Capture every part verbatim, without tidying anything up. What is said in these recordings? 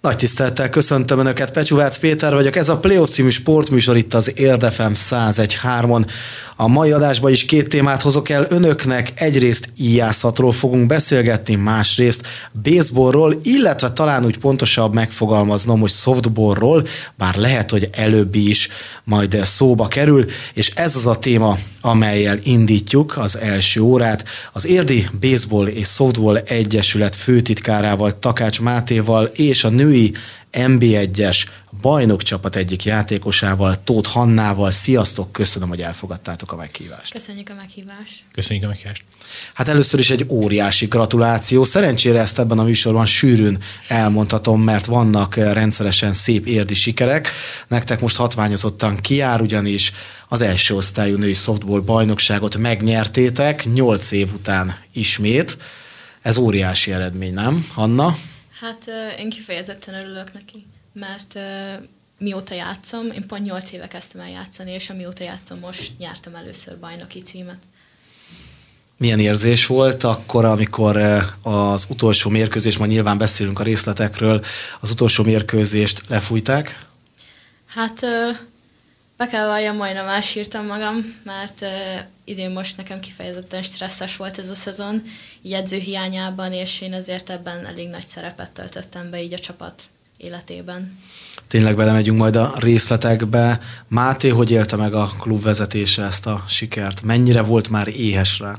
Nagy tisztelettel köszöntöm Önöket, Pecsúvác Péter vagyok, ez a Playoff című sportműsor itt az Érd ef em száz egy pont három-on. A mai adásban is két témát hozok el önöknek, egyrészt íjászatról fogunk beszélgetni, másrészt baseballról, illetve talán úgy pontosabb megfogalmaznom, hogy softballról, bár lehet, hogy előbbi is majd szóba kerül, és ez az a téma, amellyel indítjuk az első órát. Az Érdi Baseball és Softball Egyesület főtitkárával, Takács Mátéval és a női en bé egyes bajnokcsapat egyik játékosával, Tóth Hannával. Sziasztok, köszönöm, hogy elfogadtátok a meghívást. Köszönjük a meghívást. Köszönjük a meghívást. Hát először is egy óriási gratuláció. Szerencsére ezt ebben a műsorban sűrűn elmondhatom, mert vannak rendszeresen szép érdi sikerek. Nektek most hatványozottan kijár, ugyanis az első osztályú női softball bajnokságot megnyertétek nyolc év után ismét. Ez óriási eredmény, nem, Hanna? Hát én kifejezetten örülök neki, mert mióta játszom, én pont nyolc éve kezdtem el játszani, és amióta játszom, most nyertem először bajnoki címet. Milyen érzés volt akkor, amikor az utolsó mérkőzés, majd nyilván beszélünk a részletekről, az utolsó mérkőzést lefújták? Hát be kell valljam, majdnem elsírtam magam, mert idén most nekem kifejezetten stresszes volt ez a szezon, így edző hiányában, és én ezért ebben elég nagy szerepet töltöttem be így a csapat életében. Tényleg belemegyünk majd a részletekbe. Máté, hogy élte meg a klub vezetése ezt a sikert? Mennyire volt már éhes rá?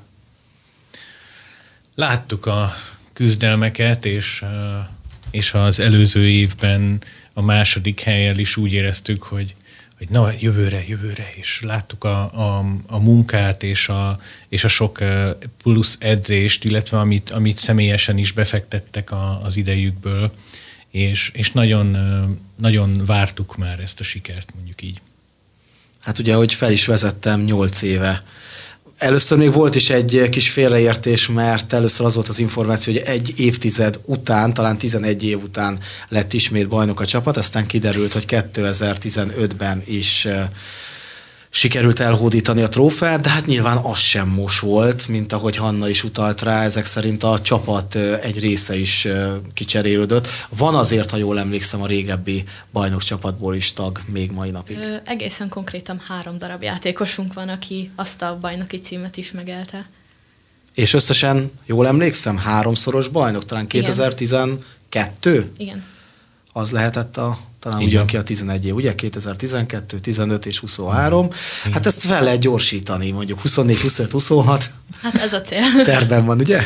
Láttuk a küzdelmeket, és, és az előző évben a második helyen is úgy éreztük, hogy hogy na, jövőre, jövőre, és láttuk a, a, a munkát, és a, és a sok plusz edzést, illetve amit, amit személyesen is befektettek a, az idejükből, és, és nagyon, nagyon vártuk már ezt a sikert, mondjuk így. Hát ugye, hogy fel is vezettem nyolc éve. Először még volt is egy kis félreértés, mert először az volt az információ, hogy egy évtized után, talán tizenegy év után lett ismét bajnok a csapat, aztán kiderült, hogy kétezer-tizenötben is sikerült elhódítani a trófeát, de hát nyilván az sem most volt, mint ahogy Hanna is utalt rá, ezek szerint a csapat egy része is kicserélődött. Van azért, ha jól emlékszem, a régebbi bajnokcsapatból is tag még mai napig. Ö, egészen konkrétan három darab játékosunk van, aki azt a bajnoki címet is megelte. És összesen, jól emlékszem, háromszoros bajnok, talán kétezer-tizenkettő? Igen. Az lehetett a talán ugyan ki a tizenegy év, ugye? kétezer-tizenkettő, tizenöt és huszonhárom. Igen. Hát ezt fel lehet gyorsítani, mondjuk huszonnégy, huszonöt, huszonhat. Hát ez a cél. Tervben van, ugye?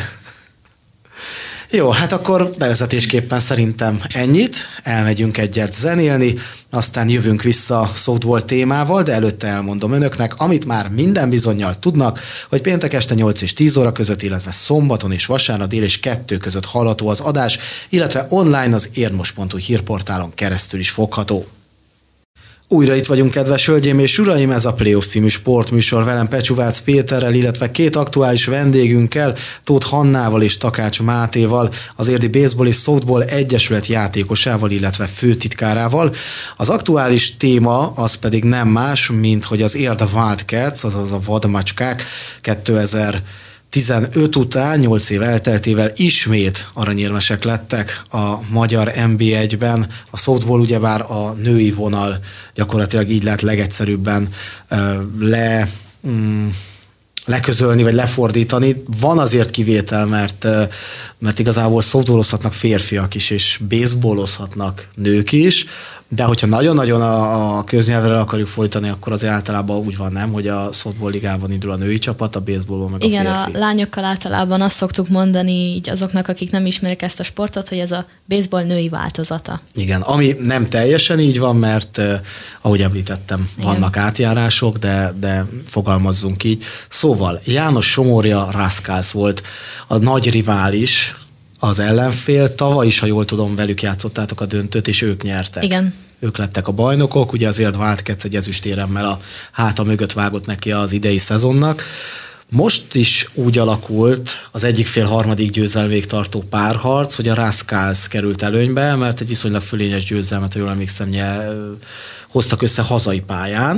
Jó, hát akkor bevezetésképpen szerintem ennyit. Elmegyünk egyet zenélni, aztán jövünk vissza a softball témával, de előtte elmondom önöknek, amit már minden bizonnyal tudnak, hogy péntek este nyolc és tíz óra között, illetve szombaton és vasárnap dél és kettő között hallható az adás, illetve online az érdmos pont hu hírportálon keresztül is fogható. Újra itt vagyunk, kedves hölgyeim és uraim, ez a Playoff című sportműsor velem Pecsúvác Péterrel, illetve két aktuális vendégünkkel, Tóth Hannával és Takács Mátéval, az Érdi Baseball és Softball Egyesület játékosával, illetve főtitkárával. Az aktuális téma az pedig nem más, mint hogy az Érd Wildcats, azaz a vadmacskák kétezer-tizenöt után, nyolc év elteltével ismét aranyérmesek lettek a magyar en bé egyben. A softball ugyebár a női vonal, gyakorlatilag így lehet legegyszerűbben uh, le... Um, leközölni, vagy lefordítani. Van azért kivétel, mert, mert igazából softballozhatnak férfiak is, és baseballozhatnak nők is, de hogyha nagyon-nagyon a, a köznyelvre akarjuk folytani, akkor azért általában úgy van, nem, hogy a softball ligában indul a női csapat, a baseballban meg igen, a férfi. Igen, a lányokkal általában azt szoktuk mondani így azoknak, akik nem ismerik ezt a sportot, hogy ez a baseball női változata. Igen, ami nem teljesen így van, mert eh, ahogy említettem, igen, vannak átjárások, de, de fogalmazzunk így. Szóval János Somorja Rascals volt a nagy rivális, az ellenfél. Tavaly is, ha jól tudom, velük játszottátok a döntőt, és ők nyertek. Igen. Ők lettek a bajnokok, ugye azért Wildcats egy ezüstéremmel a háta mögött vágott neki az idei szezonnak. Most is úgy alakult az egyik fél harmadik győzelmig tartó párharc, hogy a Rascals került előnybe, mert egy viszonylag fölényes győzelmet, ha jól emlékszem, hoztak össze hazai pályán,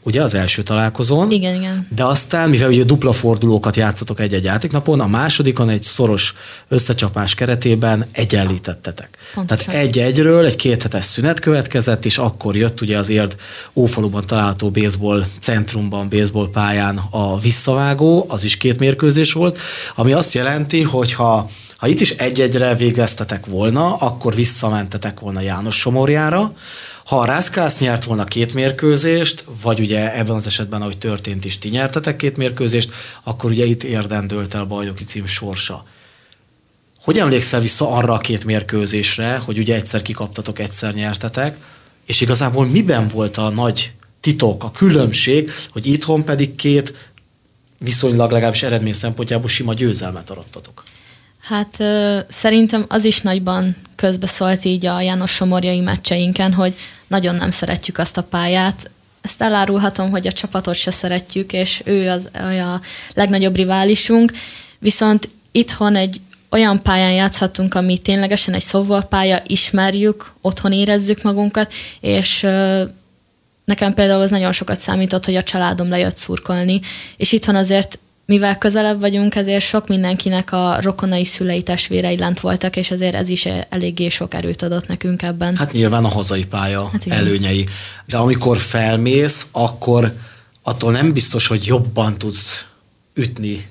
ugye az első találkozón. Igen, igen. De aztán, mivel ugye dupla fordulókat játszatok egy-egy játéknapon, a másodikon egy szoros összecsapás keretében egyenlítettetek. Pontosan. Tehát egy-egyről egy kéthetes szünet következett, és akkor jött ugye az Érd Ófaluban található baseball centrumban, baseball pályán a visszavágó, az is két mérkőzés volt, ami azt jelenti, hogy ha Ha itt is egy-egyre végeztetek volna, akkor visszamentetek volna János-Somorjára. Ha a Rászkász nyert volna két mérkőzést, vagy ugye ebben az esetben, ahogy történt is, ti nyertetek két mérkőzést, akkor ugye itt Érden dőlt el a bajnoki cím sorsa. Hogy emlékszel vissza arra a két mérkőzésre, hogy ugye egyszer kikaptatok, egyszer nyertetek, és igazából miben volt a nagy titok, a különbség, hogy itthon pedig két viszonylag legalábbis eredmény szempontjából sima győzelmet arattatok? Hát ö, szerintem az is nagyban közbeszólt így a János-Somorjai meccseinken, hogy nagyon nem szeretjük azt a pályát. Ezt elárulhatom, hogy a csapatot se szeretjük, és ő az a legnagyobb riválisunk. Viszont itthon egy olyan pályán játszhatunk, ami ténylegesen egy softball pálya, ismerjük, otthon érezzük magunkat, és ö, nekem például az nagyon sokat számított, hogy a családom lejött szurkolni, és itthon azért mivel közelebb vagyunk, ezért sok mindenkinek a rokonai, szülei, testvérei lent voltak, és ezért ez is eléggé sok erőt adott nekünk ebben. Hát nyilván a hazai pálya hát előnyei. De amikor felmész, akkor attól nem biztos, hogy jobban tudsz ütni,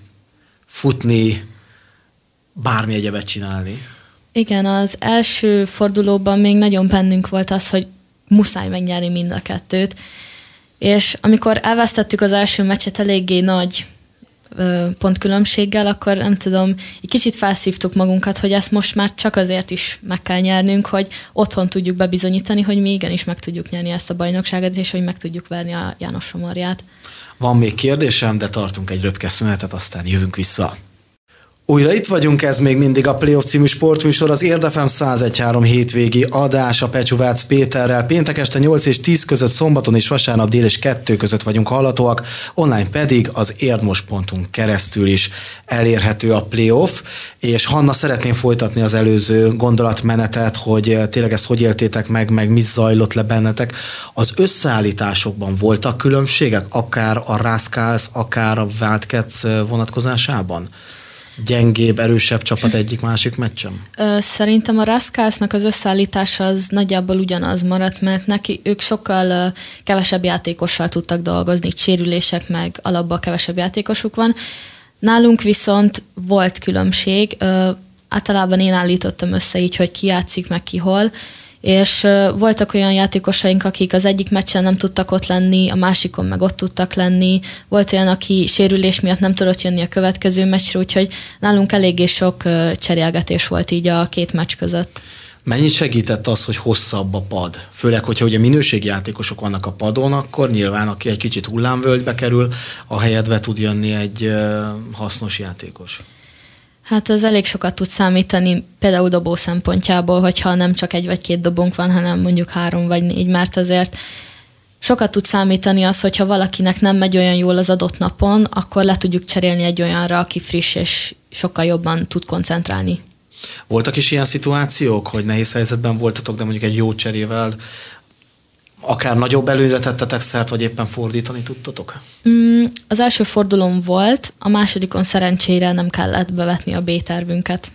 futni, bármi egyebet csinálni. Igen, az első fordulóban még nagyon bennünk volt az, hogy muszáj megnyerni mind a kettőt. És amikor elvesztettük az első meccset eléggé nagy pontkülönbséggel, akkor nem tudom, egy kicsit felszívtuk magunkat, hogy ezt most már csak azért is meg kell nyernünk, hogy otthon tudjuk bebizonyítani, hogy mi igenis meg tudjuk nyerni ezt a bajnokságot, és hogy meg tudjuk verni a János-Somorját. Van még kérdésem, de tartunk egy röpke szünetet, aztán jövünk vissza. Újra itt vagyunk, ez még mindig a Playoff című sportműsor, az Érd ef em száz egy pont három hétvégi adása Pecsúvác Péterrel. Péntek este nyolc és tíz között, szombaton és vasárnap dél és kettő között vagyunk hallhatóak, online pedig az érdmos ponton keresztül is elérhető a Playoff. És Hanna, szeretném folytatni az előző gondolatmenetet, hogy tényleg ezt hogy éltétek meg, meg mit zajlott le bennetek. Az összeállításokban voltak különbségek, akár a Rászkász, akár a Wildcats vonatkozásában? Gyengébb, erősebb csapat egyik-másik meccsen? Szerintem a Rászkásznak az összeállítása az nagyjából ugyanaz maradt, mert neki ők sokkal kevesebb játékossal tudtak dolgozni, sérülések meg alapban kevesebb játékosuk van. Nálunk viszont volt különbség, általában én állítottam össze így, hogy ki játszik, meg ki hol, és voltak olyan játékosaink, akik az egyik meccsen nem tudtak ott lenni, a másikon meg ott tudtak lenni, volt olyan, aki sérülés miatt nem tudott jönni a következő meccsre, úgyhogy nálunk eléggé sok cserélgetés volt így a két meccs között. Mennyit segített az, hogy hosszabb a pad? Főleg, hogyha ugye minőségi játékosok vannak a padon, akkor nyilván aki egy kicsit hullámvölgybe kerül, a helyedbe tud jönni egy hasznos játékos. Hát az elég sokat tud számítani, például dobó szempontjából, hogyha nem csak egy vagy két dobónk van, hanem mondjuk három vagy négy, mert azért sokat tud számítani az, hogyha valakinek nem megy olyan jól az adott napon, akkor le tudjuk cserélni egy olyanra, aki friss és sokkal jobban tud koncentrálni. Voltak is ilyen szituációk, hogy nehéz helyzetben voltatok, de mondjuk egy jó cserével akár nagyobb előnyre tettetek szert, vagy éppen fordítani tudtatok? Mm, az első fordulón volt, a másodikon szerencsére nem kellett bevetni a B-tervünket.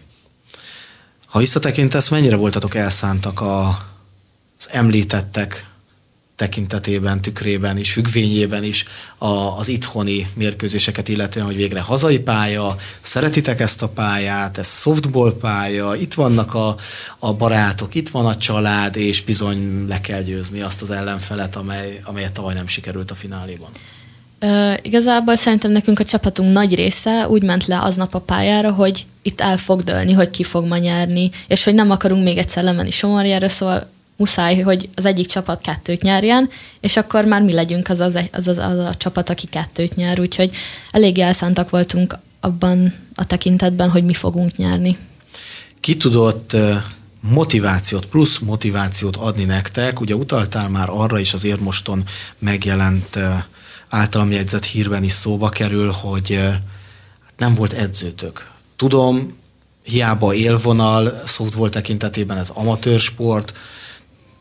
Ha visszatekintesz, mennyire voltatok elszántak a, az említettek tekintetében, tükrében is, függvényében is a, az itthoni mérkőzéseket, illetően, hogy végre hazai pálya, szeretitek ezt a pályát, ez softball pálya, itt vannak a, a barátok, itt van a család, és bizony le kell győzni azt az ellenfelet, amely, amelyet tavaly nem sikerült a fináléban. Uh, igazából szerintem nekünk a csapatunk nagy része úgy ment le aznap a pályára, hogy itt el fog dőlni, hogy ki fog ma nyerni, és hogy nem akarunk még egyszer lemenni Somorjára, szóval muszáj, hogy az egyik csapat kettőt nyerjen, és akkor már mi legyünk az az, az, az, az a csapat, aki kettőt nyer, úgyhogy elég elszántak voltunk abban a tekintetben, hogy mi fogunk nyerni. Ki tudott motivációt, plusz motivációt adni nektek? Ugye utaltál már arra is, az Érmoston megjelent általam jegyzett hírben is szóba kerül, hogy nem volt edzőtök. Tudom, hiába élvonal, softball tekintetében ez amatőr sport,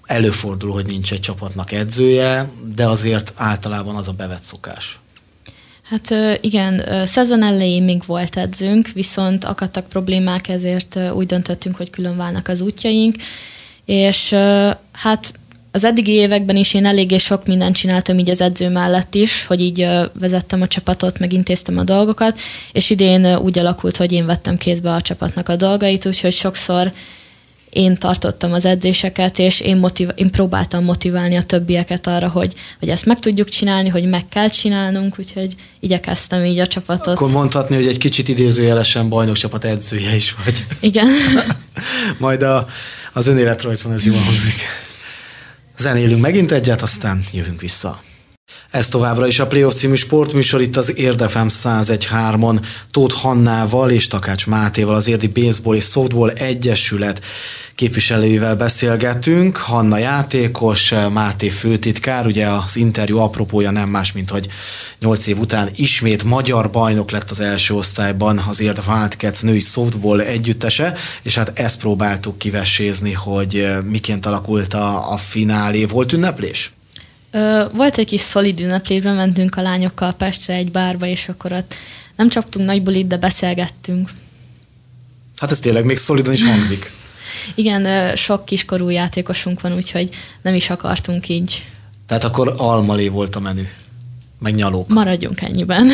előfordul, hogy nincs egy csapatnak edzője, de azért általában az a bevett szokás. Hát igen, szezon elején még volt edzőnk, viszont akadtak problémák, ezért úgy döntöttünk, hogy külön válnak az útjaink, és hát az eddigi években is én eléggé sok mindent csináltam így az edző mellett is, hogy így vezettem a csapatot, meg intéztem a dolgokat, és idén úgy alakult, hogy én vettem kézbe a csapatnak a dolgait, úgyhogy sokszor én tartottam az edzéseket, és én, motiv- én próbáltam motiválni a többieket arra, hogy, hogy ezt meg tudjuk csinálni, hogy meg kell csinálnunk, úgyhogy igyekeztem így a csapatot. Akkor mondhatni, hogy egy kicsit idézőjelesen bajnokcsapat edzője is vagy. Igen. Majd a, az önéletrajzban ez jól hangzik. Zenélünk megint egyet, aztán jövünk vissza. Ez továbbra is a Playoff című sportműsor, itt az Érd ef em száz egy pont három-on Tóth Hannával és Takács Mátéval, az Érdi Baseball és Softball Egyesület képviselőivel beszélgetünk. Hanna játékos, Máté főtitkár, ugye az interjú apropója nem más, mint hogy nyolc év után ismét magyar bajnok lett az első osztályban az Érd Wildcats női softball együttese, és hát ezt próbáltuk kivessézni, hogy miként alakult a, a finálé. Volt ünneplés? Volt egy kis szolid ünneplésben, mentünk a lányokkal Pestre egy bárba, és akkor ott nem csaptunk nagy bulit, de beszélgettünk. Hát ez tényleg még szolidan is hangzik. Igen, sok kiskorú játékosunk van, úgyhogy nem is akartunk így. Tehát akkor almalé volt a menü, meg nyalók. Maradjunk ennyiben.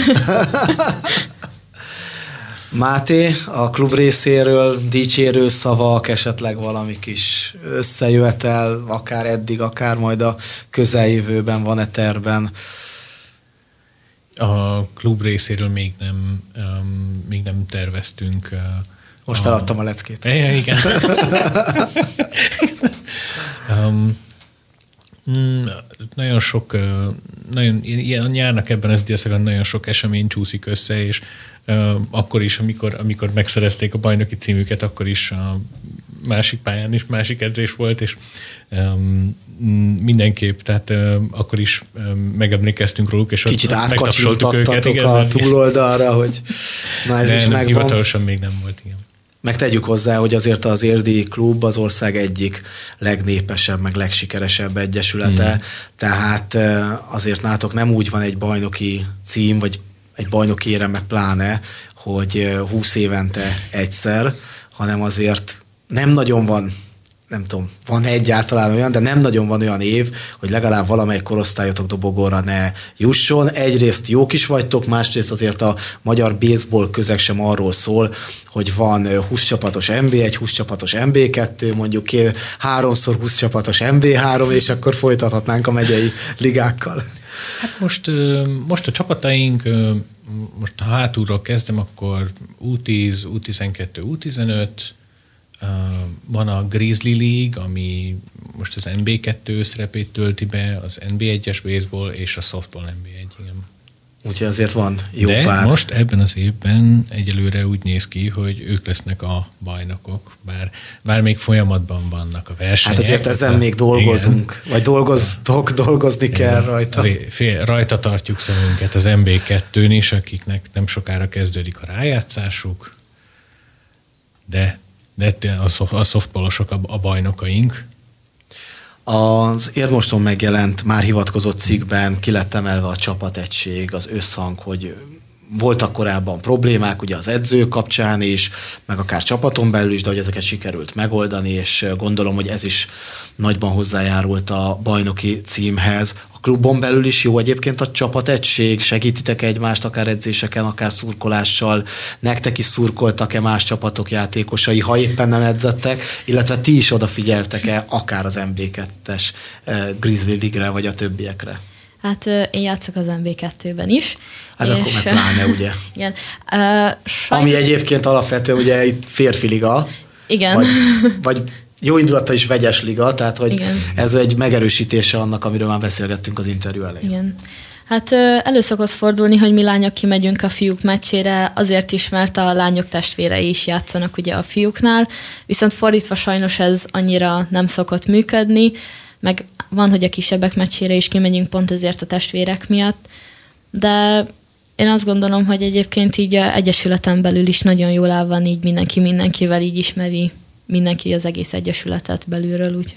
Máté, a klub részéről dicsérő szavak, esetleg valami kis összejövetel, akár eddig, akár majd a közeljövőben van-e terben? A klub részéről még nem, um, még nem terveztünk. Uh, Most a... feladtam a leckét. É, igen. um, mm, nagyon sok, uh, nagyon, ilyen nyárnak ebben az időszakban nagyon sok esemény csúszik össze, és uh, akkor is, amikor, amikor megszerezték a bajnoki címüket, akkor is a másik pályán is másik edzés volt, és um, mindenképp, tehát uh, akkor is um, megemlékeztünk róluk, és kicsit ott megtapsoltuk őket. Igen, a túloldalra, hogy na ez de is nem, megvan. Hivatalosan még nem volt, igen. Meg tegyük hozzá, hogy azért az érdi klub az ország egyik legnépesebb, meg legsikeresebb egyesülete, mm. tehát azért nálatok nem úgy van egy bajnoki cím, vagy egy bajnoki érem, meg pláne, hogy húsz évente egyszer, hanem azért nem nagyon van, nem tudom, van egyáltalán olyan, de nem nagyon van olyan év, hogy legalább valamelyik korosztályotok dobogóra ne jusson. Egyrészt jók is vagytok, másrészt azért a magyar baseball közeg sem arról szól, hogy van húsz csapatos en bé egy, húsz csapatos en bé kettő, mondjuk háromszor húsz csapatos en bé három, és akkor folytathatnánk a megyei ligákkal. Hát most, most a csapataink, most ha hátulról kezdem, akkor U tíz, U tizenkettő, U tizenöt, van a Grizzly League, ami most az en bé kettő szerepét tölti be, az en bé egyes baseball és a softball en bé egy, igen. Úgyhogy azért van jó De pár. most ebben az évben egyelőre úgy néz ki, hogy ők lesznek a bajnokok, bár, bár még folyamatban vannak a versenyek. Hát azért ezen a, még dolgozunk, igen. Vagy dolgoztok, dolgozni igen. kell rajta. Fél, rajta tartjuk szemünket az en bé kettőn is, akiknek nem sokára kezdődik a rájátszásuk, de de a szoftballosok a bajnokaink. Az Érdmoston megjelent, már hivatkozott cikkben ki lett emelve a csapategység, az összhang, hogy voltak korábban problémák, ugye az edző kapcsán is, meg akár csapaton belül is, de hogy ezeket sikerült megoldani, és gondolom, hogy ez is nagyban hozzájárult a bajnoki címhez. A klubon belül is jó egyébként a csapategység, segítitek egymást akár edzéseken, akár szurkolással, nektek is szurkoltak-e más csapatok játékosai, ha éppen nem edzettek, illetve ti is odafigyeltek-e akár az en bé kettes Grizzly League-re, vagy a többiekre? Hát én játszok az en bé kettőben is. Hát akkor meg pláne, ugye? Igen. Uh, sajnos... Ami egyébként alapvetően ugye itt férfi liga. Igen. Vagy, vagy jó indulata is vegyes liga, tehát hogy igen. Ez egy megerősítése annak, amiről már beszélgettünk az interjú elején. Igen. Hát elő szokott fordulni, hogy mi lányok kimegyünk a fiúk meccsére, azért is, mert a lányok testvérei is játszanak ugye a fiúknál, viszont fordítva sajnos ez annyira nem szokott működni, meg van, hogy a kisebbek meccsére is kimegyünk pont ezért a testvérek miatt, de én azt gondolom, hogy egyébként így egyesületen belül is nagyon jól áll van, így mindenki mindenkivel így ismeri mindenki az egész egyesületet belülről, úgyhogy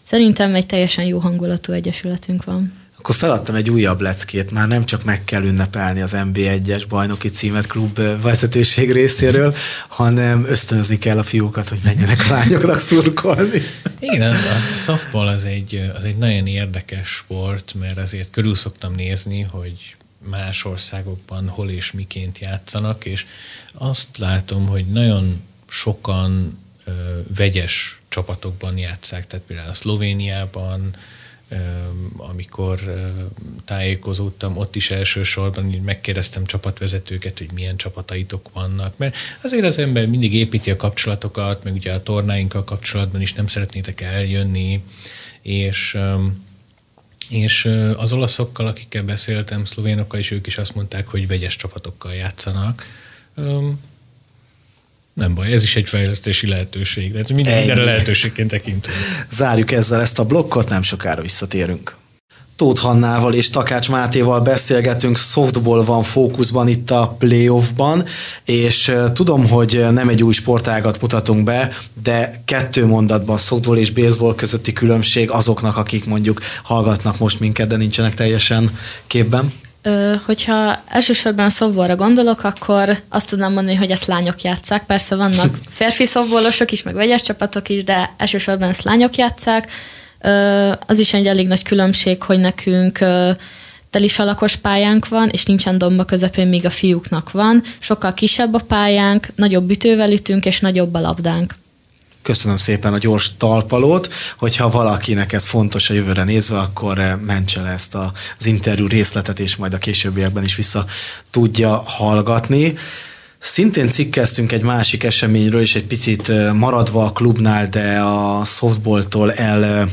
szerintem egy teljesen jó hangulatú egyesületünk van. Akkor feladtam egy újabb leckét, már nem csak meg kell ünnepelni az en bé egyes bajnoki címet klub vezetőség részéről, hanem ösztönözni kell a fiúkat, hogy menjenek a lányoknak szurkolni. Igen, a softball az egy, az egy nagyon érdekes sport, mert azért körül szoktam nézni, hogy más országokban hol és miként játszanak, és azt látom, hogy nagyon sokan ö, vegyes csapatokban játsszák, tehát például a Szlovéniában, amikor tájékozódtam, ott is elsősorban megkérdeztem csapatvezetőket, hogy milyen csapataitok vannak, mert azért az ember mindig építi a kapcsolatokat, meg ugye a tornáinkkal kapcsolatban is nem szeretnétek eljönni, és, és az olaszokkal, akikkel beszéltem, szlovénokkal is, ők is azt mondták, hogy vegyes csapatokkal játszanak. Nem baj, ez is egy fejlesztési lehetőség, de mindenre lehetőségként tekintünk. Zárjuk ezzel ezt a blokkot, nem sokára visszatérünk. Tóth Hannával és Takács Mátéval beszélgetünk, softball van fókuszban itt a playoffban, és tudom, hogy nem egy új sportágat mutatunk be, de kettő mondatban softball és baseball közötti különbség azoknak, akik mondjuk hallgatnak most minket, de nincsenek teljesen képben. Ö, hogyha elsősorban a softballra gondolok, akkor azt tudnám mondani, hogy ezt lányok játsszák. Persze vannak férfi softballosok is, meg vegyes csapatok is, de elsősorban ezt lányok játsszák. Ö, az is egy elég nagy különbség, hogy nekünk ö, telisalakos pályánk van, és nincsen domba közepén, míg a fiúknak van. Sokkal kisebb a pályánk, nagyobb ütővel ütünk, és nagyobb a labdánk. Köszönöm szépen a gyors talpalót, hogyha valakinek ez fontos a jövőre nézve, akkor mentse le ezt az interjú részletet, és majd a későbbiekben is vissza tudja hallgatni. Szintén cikkeztünk egy másik eseményről, és egy picit maradva a klubnál, de a softballtól el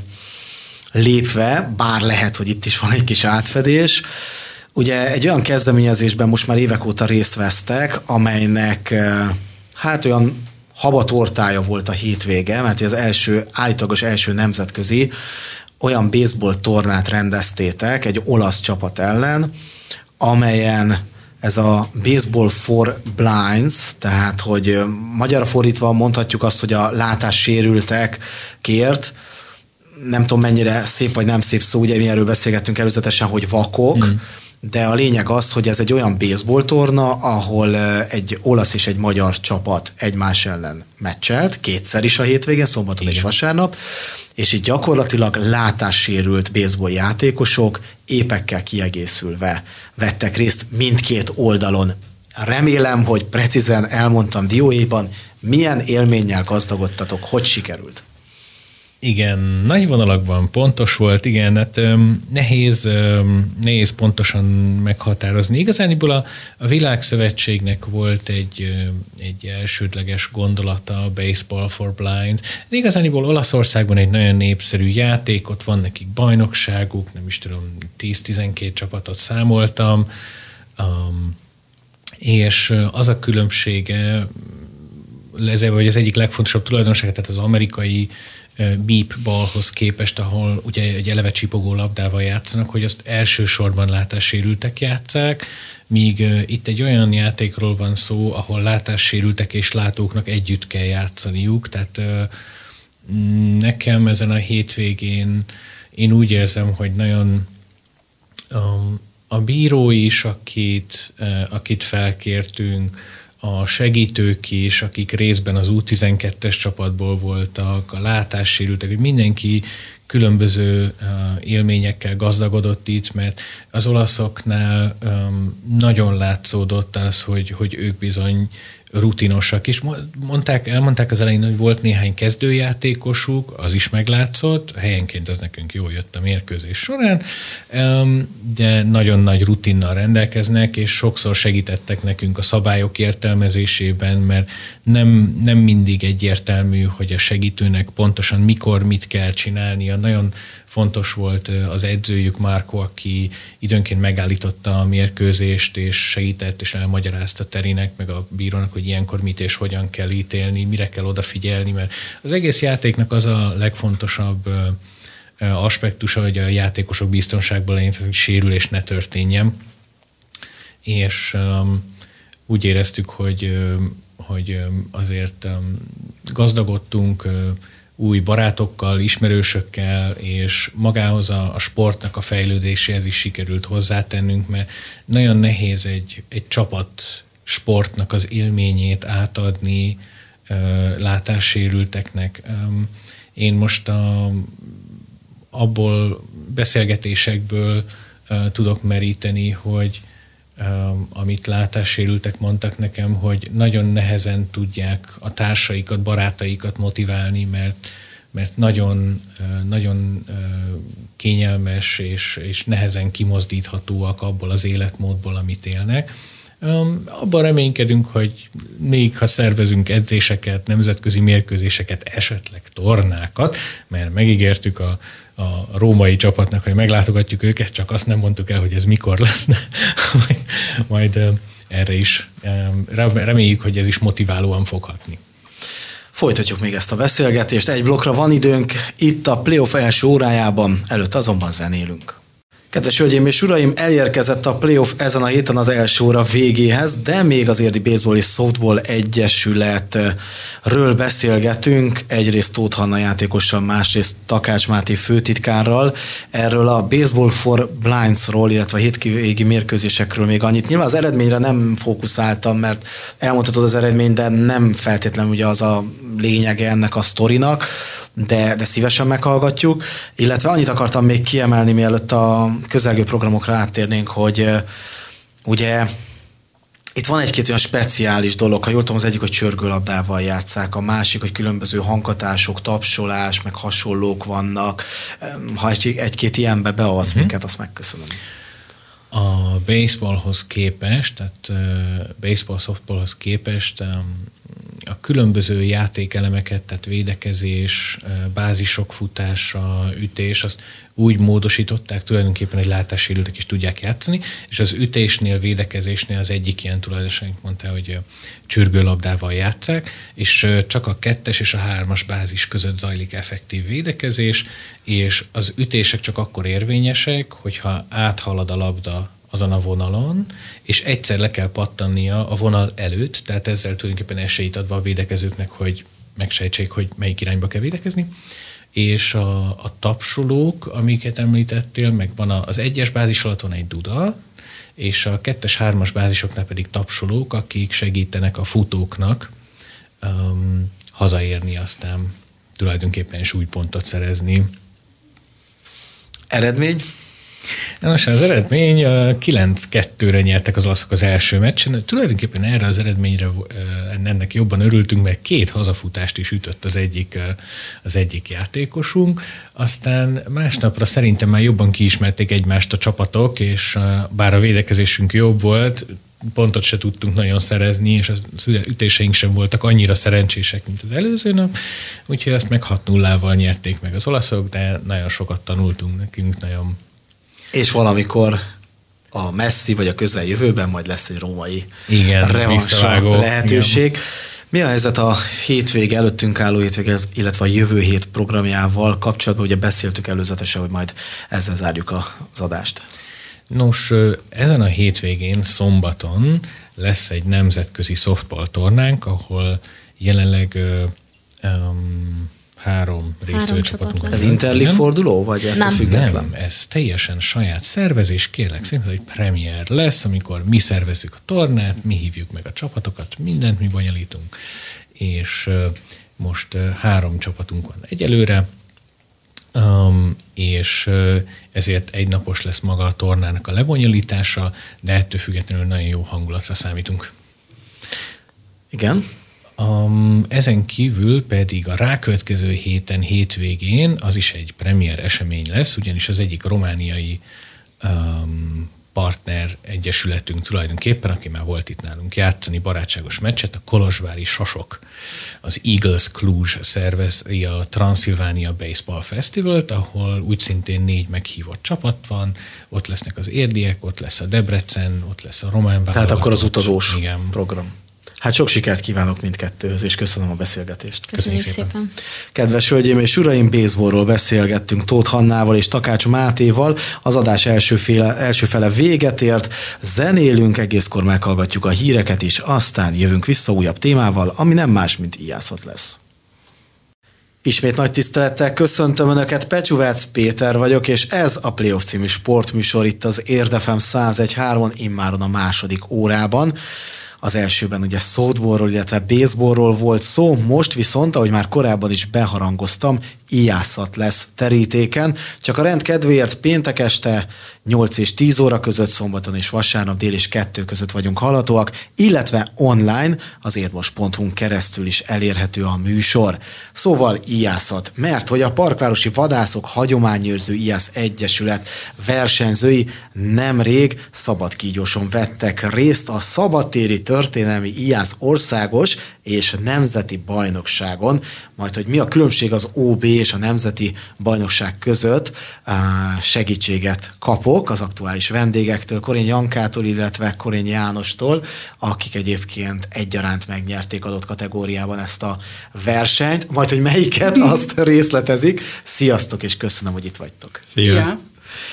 lépve, bár lehet, hogy itt is van egy kis átfedés. Ugye egy olyan kezdeményezésben most már évek óta részt vesztek, amelynek hát olyan habatortája volt a hétvége, mert az első, állítólagos első nemzetközi olyan baseball tornát rendeztétek egy olasz csapat ellen, amelyen ez a Baseball for Blinds, tehát hogy magyarra fordítva mondhatjuk azt, hogy a látássérültek kért, nem tudom mennyire szép vagy nem szép szó, ugye mi erről beszélgettünk előzetesen, hogy vakok, mm. de a lényeg az, hogy ez egy olyan baseball torna, ahol egy olasz és egy magyar csapat egymás ellen meccselt, kétszer is a hétvégén, szombaton és vasárnap, és itt gyakorlatilag látássérült baseball játékosok épekkel kiegészülve vettek részt mindkét oldalon. Remélem, hogy precízen elmondtam dióéjban, milyen élménnyel gazdagodtatok, hogy sikerült? Igen, nagy vonalakban pontos volt, igen, hát öm, nehéz, öm, nehéz pontosan meghatározni. Igazániból a, a Világszövetségnek volt egy, öm, egy elsődleges gondolata, a Baseball for Blinds. Igazániból Olaszországban egy nagyon népszerű játék, ott van nekik bajnokságuk, nem is tudom, tíz-tizenkét csapatot számoltam, um, és az a különbsége, ez vagy az egyik legfontosabb tulajdonsága, tehát az amerikai beep ballhoz képest, ahol ugye egy eleve csipogó labdával játszanak, hogy azt elsősorban látássérültek játsszák, míg itt egy olyan játékról van szó, ahol látássérültek és látóknak együtt kell játszaniuk, tehát nekem ezen a hétvégén én úgy érzem, hogy nagyon a bíró is, akit, akit felkértünk, a segítők is, akik részben az U tizenkettes csapatból voltak, a látássérültek, hogy mindenki különböző élményekkel gazdagodott itt, mert az olaszoknál nagyon látszódott az, hogy, hogy ők bizony rutinosak, és mondták, elmondták az elején, hogy volt néhány kezdőjátékosuk, az is meglátszott, helyenként az nekünk jól jött a mérkőzés során, de nagyon nagy rutinnal rendelkeznek, és sokszor segítettek nekünk a szabályok értelmezésében, mert nem, nem mindig egyértelmű, hogy a segítőnek pontosan mikor mit kell csinálnia. Nagyon fontos volt az edzőjük, Márko, aki időnként megállította a mérkőzést, és segített, és elmagyarázta Terinek, meg a bírónak, hogy ilyenkor mit és hogyan kell ítélni, mire kell odafigyelni, mert az egész játéknak az a legfontosabb aspektusa, hogy a játékosok biztonságban legyen, hogy sérülés ne történjen. És um, úgy éreztük, hogy, hogy azért um, gazdagodtunk, új barátokkal, ismerősökkel, és magához a, a sportnak a fejlődéséhez is sikerült hozzátennünk, mert nagyon nehéz egy, egy csapat sportnak az élményét átadni látássérülteknek. Én most a, abból beszélgetésekből tudok meríteni, hogy amit látássérültek mondtak nekem, hogy nagyon nehezen tudják a társaikat, barátaikat motiválni, mert, mert nagyon, nagyon kényelmes és, és nehezen kimozdíthatóak abból az életmódból, amit élnek. Abban reménykedünk, hogy még ha szervezünk edzéseket, nemzetközi mérkőzéseket, esetleg tornákat, mert megígértük a, a római csapatnak, hogy meglátogatjuk őket, csak azt nem mondtuk el, hogy ez mikor lesz. majd, majd erre is reméljük, hogy ez is motiválóan fog hatni. Folytatjuk még ezt a beszélgetést. Egy blokkra van időnk itt a playoff első órájában, előtt azonban zenélünk. Kedves hölgyeim és uraim, elérkezett a playoff ezen a héten az első óra végéhez, de még az Érdi Baseball és Softball Egyesületről beszélgetünk, egyrészt Tóth Hanna játékossal, másrészt Takács Máté főtitkárral, erről a Baseball for Blindsról, illetve a hétvégi mérkőzésekről még annyit. Nyilván az eredményre nem fókuszáltam, mert elmondhatod az eredmény, de nem feltétlenül ugye az a lényege ennek a sztorinak, de, de szívesen meghallgatjuk, illetve annyit akartam még kiemelni, mielőtt a közelgő programokra áttérnénk, hogy uh, ugye itt van egy-két olyan speciális dolog, ha jól tudom, az egyik, hogy csörgőlabdával játsszák, a másik, hogy különböző hanghatások, tapsolás, meg hasonlók vannak. Ha egy, egy-két ilyenbe beavatsz uh-huh. minket, azt megköszönöm. A baseballhoz képest, tehát uh, baseball, softballhoz képest um, a különböző játékelemeket, tehát védekezés, bázisok futása, ütés, azt úgy módosították, tulajdonképpen egy látássérültek is tudják játszani, és az ütésnél, védekezésnél az egyik ilyen tulajdonosunk mondta, hogy csörgőlabdával játsszák, és csak a kettes és a hármas bázis között zajlik effektív védekezés, és az ütések csak akkor érvényesek, hogyha áthalad a labda azon a vonalon, és egyszer le kell pattannia a vonal előtt, tehát ezzel tulajdonképpen esélyt adva a védekezőknek, hogy megsejtsék, hogy melyik irányba kell védekezni. És a, a tapsolók, amiket említettél, meg van az egyes bázis alatt van egy duda, és a kettes, hármas bázisoknál pedig tapsolók, akik segítenek a futóknak um, hazaérni, aztán tulajdonképpen is új pontot szerezni. Eredmény? Nos, az eredmény kilenc kettőre nyertek az olaszok az első meccsen. Tulajdonképpen erre az eredményre ennek jobban örültünk, mert két hazafutást is ütött az egyik, az egyik játékosunk. Aztán másnapra szerintem már jobban kiismerték egymást a csapatok, és bár a védekezésünk jobb volt, pontot se tudtunk nagyon szerezni, és az ütéseink sem voltak annyira szerencsések, mint az előző nap, úgyhogy azt meg hat nullával nyerték meg az olaszok, de nagyon sokat tanultunk nekünk, nagyon. És valamikor a messzi vagy a közeljövőben majd lesz egy római revansra lehetőség. Igen. Mi a helyzet a hétvége, előttünk álló hétvége, illetve a jövő hét programjával kapcsolatban? Ugye beszéltük előzetesen, hogy majd ezzel zárjuk az adást. Nos, ezen a hétvégén, szombaton lesz egy nemzetközi softball tornánk, ahol jelenleg um, három résztvevő csapatunk van. Ez interleague forduló, vagy ettől független? Nem, ez teljesen saját szervezés, kérlek szépen, hogy premier lesz, amikor mi szervezzük a tornát, mi hívjuk meg a csapatokat, mindent mi bonyolítunk, és uh, most uh, három csapatunk van egyelőre, um, és uh, ezért egynapos lesz maga a tornának a lebonyolítása, de ettől függetlenül nagyon jó hangulatra számítunk. Igen. Um, ezen kívül pedig a rákövetkező héten, hétvégén az is egy premier esemény lesz, ugyanis az egyik romániai um, partner egyesületünk tulajdonképpen, aki már volt itt nálunk játszani barátságos meccset, a kolozsvári Sasok, az Eagles Cluj szervezi a Transylvania Baseball Festivalt, ahol úgy szintén négy meghívott csapat van, ott lesznek az érdiek, ott lesz a Debrecen, ott lesz a román válogatott. Tehát akkor az utazós igen. program. Hát sok sikert kívánok mindkettőhöz, és köszönöm a beszélgetést. Köszönjük, Köszönjük szépen. szépen. Kedves hölgyeim és uraim, baseballról beszélgettünk Tóth Hannával és Takács Mátéval. Az adás első, féle, első fele véget ért, zenélünk, egészkor meghallgatjuk a híreket is, aztán jövünk vissza újabb témával, ami nem más, mint Ijászat lesz. Ismét nagy tisztelettel köszöntöm Önöket, Pecsúvác Péter vagyok, és ez a Playoff című sportműsor itt az Érd ef em száz egy három, immáron a második órában. Az elsőben ugye softballról, illetve baseballról volt szó, most viszont, ahogy már korábban is beharangoztam, ijászat lesz terítéken. Csak a rend kedvéért péntek este nyolc és tíz óra között, szombaton és vasárnap dél és kettő között vagyunk hallhatóak, illetve online az érdmos pont hu-n keresztül is elérhető a műsor. Szóval ijászat, mert hogy a Parkvárosi Vadászok Hagyományőrző Ijász Egyesület versenyzői nemrég szabadkígyóson vettek részt a szabadtéri történelmi ijász országos és nemzeti bajnokságon, majd hogy mi a különbség az ó bé és a nemzeti bajnokság között, segítséget kapok az aktuális vendégektől, Korény Jankától, illetve Korény Jánostól, akik egyébként egyaránt megnyerték adott kategóriában ezt a versenyt, majd hogy melyiket, azt részletezik. Sziasztok, és köszönöm, hogy itt vagytok. Szia!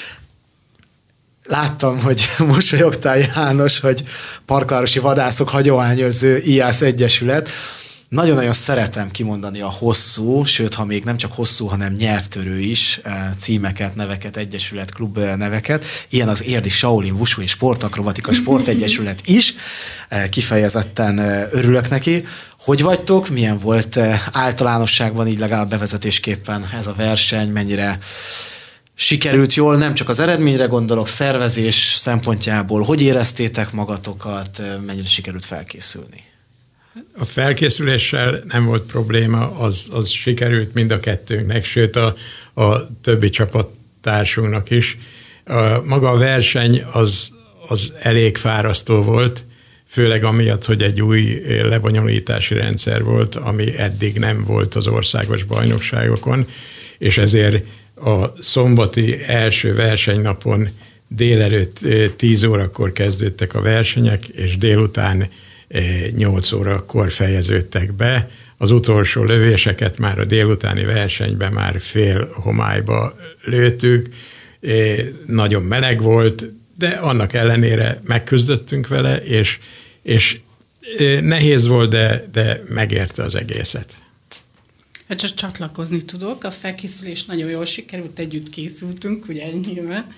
Láttam, hogy mosolyogtál, János, hogy Parkvárosi Vadászok Hagyományőrző Ijász Egyesület. Nagyon-nagyon szeretem kimondani a hosszú, sőt, ha még nem csak hosszú, hanem nyelvtörő is címeket, neveket, egyesület, klub neveket. Ilyen az Érdi Shaolin Wushu és Sportakrobatika Sportegyesület is. Kifejezetten örülök neki. Hogy vagytok? Milyen volt általánosságban, így legalább bevezetésképpen ez a verseny? Mennyire sikerült jól, nem csak az eredményre gondolok, szervezés szempontjából. Hogy éreztétek magatokat? Mennyire sikerült felkészülni? A felkészüléssel nem volt probléma, az, az sikerült mind a kettőnknek, sőt a, a többi csapattársunknak is. A, maga a verseny az, az elég fárasztó volt, főleg amiatt, hogy egy új lebonyolítási rendszer volt, ami eddig nem volt az országos bajnokságokon, és ezért a szombati első versenynapon délelőtt tíz órakor kezdődtek a versenyek, és délután nyolc órakor fejeződtek be. Az utolsó lövéseket már a délutáni versenyben már fél homályba lőttük. Nagyon meleg volt, de annak ellenére megküzdöttünk vele, és, és nehéz volt, de, de megérte az egészet. Hát csak csatlakozni tudok, a felkészülés nagyon jól sikerült, együtt készültünk, ugye nyilván.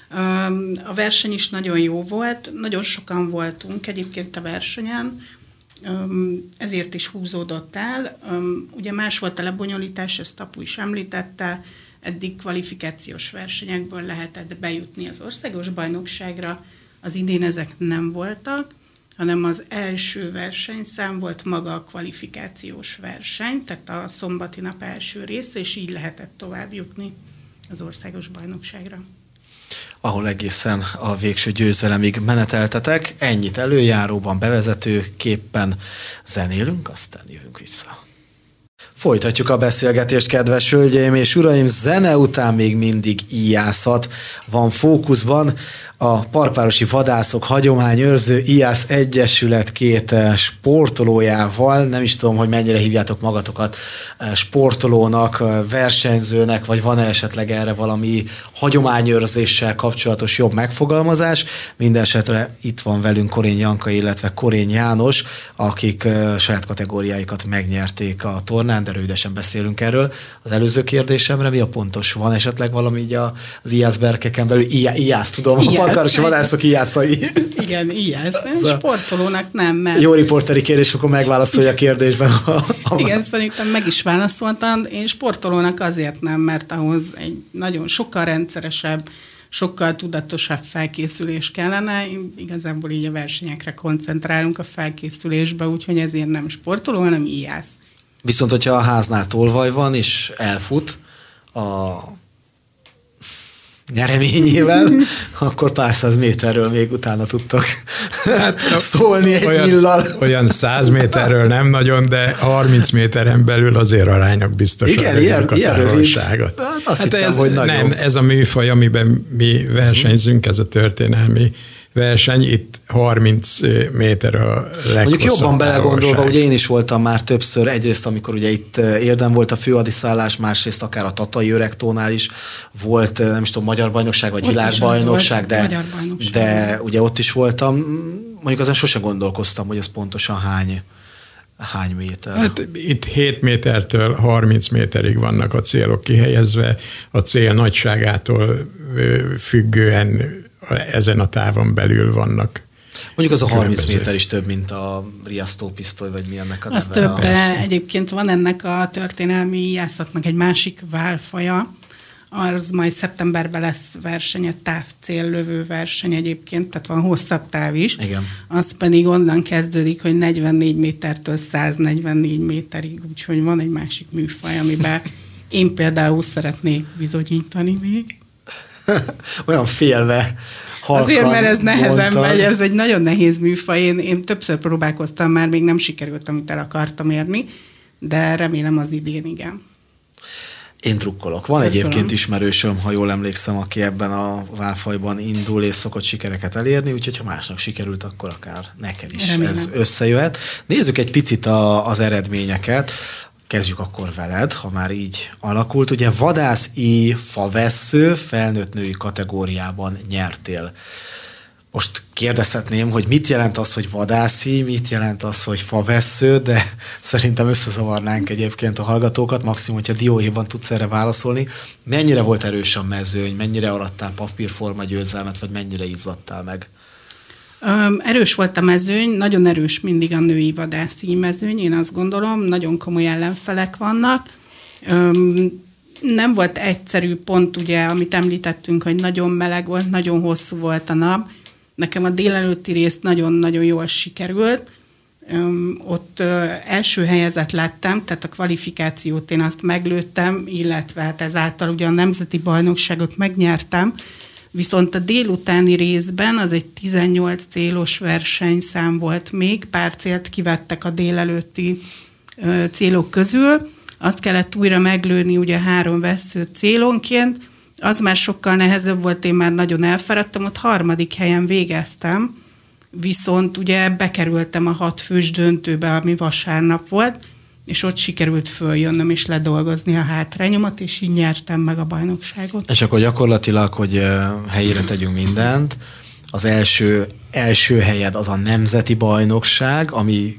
A verseny is nagyon jó volt, nagyon sokan voltunk egyébként a versenyen, ezért is húzódott el. Ugye más volt a lebonyolítás, ezt Apu is említette, eddig kvalifikációs versenyekből lehetett bejutni az országos bajnokságra, az idén ezek nem voltak, hanem az első versenyszám volt maga a kvalifikációs verseny, tehát a szombati nap első része, és így lehetett tovább jutni az országos bajnokságra. Ahol egészen a végső győzelemig meneteltetek. Ennyit előjáróban, bevezetőképpen zenélünk, aztán jövünk vissza. Folytatjuk a beszélgetést, kedves hölgyeim és uraim, zene után még mindig ijászat van fókuszban. A Parkvárosi Vadászok Hagyományőrző Ijász Egyesület két sportolójával, nem is tudom, hogy mennyire hívjátok magatokat sportolónak, versenyzőnek, vagy van-e esetleg erre valami hagyományőrzéssel kapcsolatos jobb megfogalmazás. Mindenesetre itt van velünk Korény Janka, illetve Korény János, akik saját kategóriáikat megnyerték a tornán, de rövidesen beszélünk erről. Az előző kérdésemre mi a pontos? Van esetleg valami így az ijász berkeken belül? Ijász, ijász tudom, ijász, a Parkvárosi Vadászok ijászai. Igen, ijász. Sportolónak nem, mert... Jó riporteri kérdés, akkor megválaszolja a kérdésben. A, a... Igen, szerintem meg is válaszoltam. Én sportolónak azért nem, mert ahhoz egy nagyon sokkal rendszeresebb, sokkal tudatosabb felkészülés kellene. Igazából így a versenyekre koncentrálunk a felkészülésbe, úgyhogy ezért nem sportoló, hanem ijász. Viszont, hogyha a háznál tolvaj van, és elfut a nyereményével, akkor pár száz méterről még utána tudtok hát, szólni egy olyan, illal. Olyan száz méterről nem nagyon, de harminc méteren belül azért arányok biztosan. Igen, ilyen, a ilyen távolságot. Rövid. Azt hát hittem, ez, hogy nem, ez a műfaj, amiben mi versenyzünk, ez a történelmi verseny, itt harminc méter a leghosszabb. Mondjuk jobban belegondolva, távolság. ugye én is voltam már többször, egyrészt amikor ugye itt Érden volt a főhadiszállás, másrészt akár a Tatai Öregtónál is volt, nem is tudom, magyar bajnokság, vagy ott világbajnokság, de, bajnokság. de ugye ott is voltam. Mondjuk azon sosem gondolkoztam, hogy ez pontosan hány hány méter? Hát itt hét métertől harminc méterig vannak a célok kihelyezve, a cél nagyságától függően ezen a távon belül vannak. Mondjuk az a harminc méter is több, mint a riasztópisztoly, vagy mi ennek a neve? Az több, de egyébként van ennek a történelmi íjászatnak egy másik válfaja, az majd szeptemberben lesz verseny, egy távcéllövő verseny egyébként, tehát van hosszabb táv is. Igen. Az pedig onnan kezdődik, hogy negyvennégy métertől száznegyvennégy méterig, úgyhogy van egy másik műfaj, amiben én például szeretnék bizonyítani még. Olyan félve halkan Azért, mert ez nehezen mondtad. megy, ez egy nagyon nehéz műfaj. Én, én többször próbálkoztam, már még nem sikerült, amit el akartam érni, de remélem az idén igen. Én drukkolok. Van Köszönöm. Egyébként ismerősöm, ha jól emlékszem, aki ebben a válfajban indul és szokott sikereket elérni, úgyhogy ha másnak sikerült, akkor akár neked is Remélem. ez összejöhet. Nézzük egy picit a, az eredményeket. Kezdjük akkor veled, ha már így alakult. Ugye vadászi favessző felnőtt női kategóriában nyertél. Most kérdezhetném, hogy mit jelent az, hogy vadászi, mit jelent az, hogy favessző, de szerintem összezavarnánk egyébként a hallgatókat, maximum, hogyha dióhéjban tudsz erre válaszolni. Mennyire volt erős a mezőny, mennyire arattál papírforma győzelmet, vagy mennyire izzadtál meg? Um, erős volt a mezőny, nagyon erős mindig a női vadászi mezőny, én azt gondolom, nagyon komoly ellenfelek vannak. Um, nem volt egyszerű pont, ugye, amit említettünk, hogy nagyon meleg volt, nagyon hosszú volt a nap. Nekem a délelőtti rész nagyon-nagyon jól sikerült. Um, ott uh, első helyezett lettem, tehát a kvalifikációt én azt meglőttem, illetve hát ezáltal ugye a nemzeti bajnokságot megnyertem, viszont a délutáni részben az egy tizennyolc célos versenyszám volt még, pár célt kivettek a délelőtti uh, célok közül, azt kellett újra meglőni ugye három vessző célonként, az már sokkal nehezebb volt, én már nagyon elfáradtam, ott harmadik helyen végeztem, viszont ugye bekerültem a hat fős döntőbe, ami vasárnap volt, és ott sikerült följönnöm és ledolgozni a hátrányomat, és így nyertem meg a bajnokságot. És akkor gyakorlatilag, hogy helyére tegyünk mindent, az első, első helyed az a nemzeti bajnokság, ami